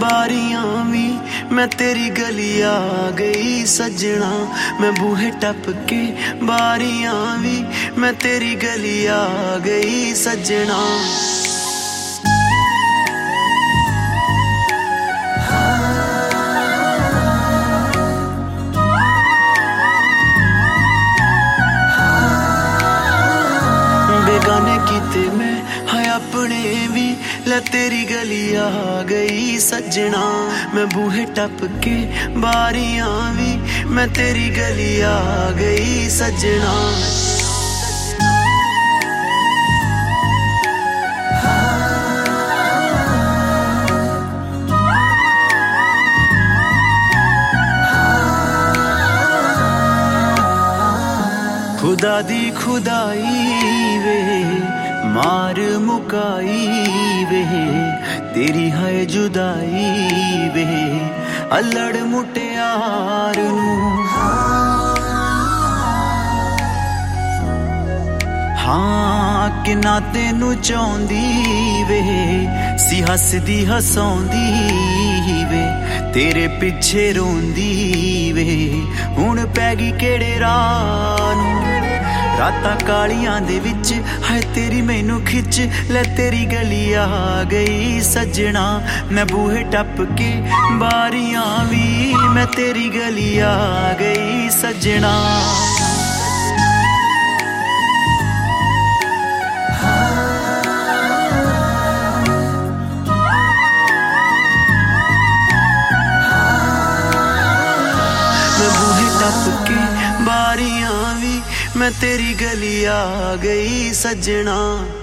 बारियां भी मैं तेरी गली आ गई सजना। मैं बूहे टप के बारियां भी मैं तेरी गली आ गई सजना। बेगाने कीते मैं है अपने भी लै तेरी गली आ गई सजना। मैं बूहे टप के बारियां भी मैं तेरी गली आ गई सजना। खुदा दी खुदाई वे मार मुकाई वे तेरी है जुदाई वे अल्लड़ मुटियार नूं। हाँ किन्ना तेनू चाहुंदी वे सी हसदी हसौंदी वे तेरे पिछे रोंदी वे हुण पै गई केड़े राह नूं। रातां कालियां दे विच है तेरी मैनू खिच लै तेरी गली आ गई सजना। मैं बूहे टप के बारियां भी मैं तेरी गली आ गई सजना। मैं बूहे टप के बारियां भी मैं तेरी गली आ गई सजना।